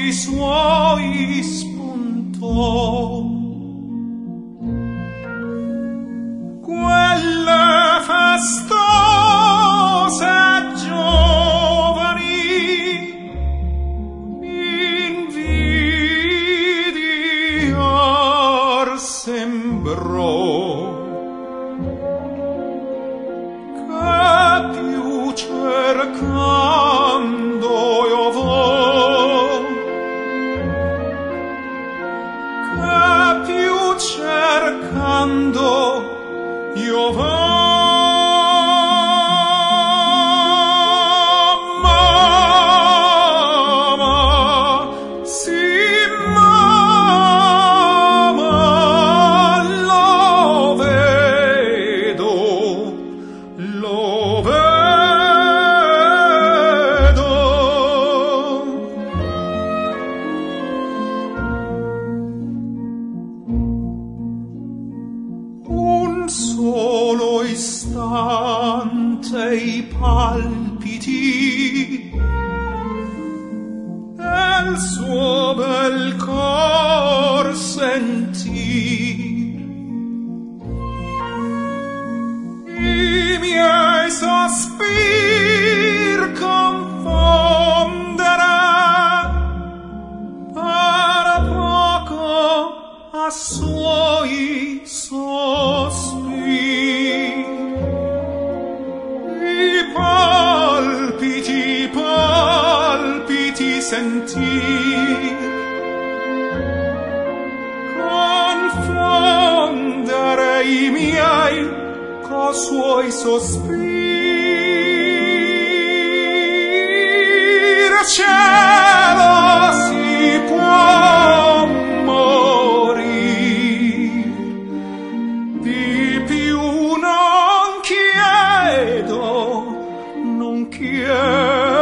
occhi suoi spuntò. Quelle festose giovani invidiar sembrò, che più cercando io vo, che più cercando io vo. Solo istante i palpiti del suo bel cor sentir, i miei sospir confondere per poco a suoi sospir. Palpiti sentir, confondere i miei co suoi sospir. Cielo, si può morir, di più non chiedo, non chiedo.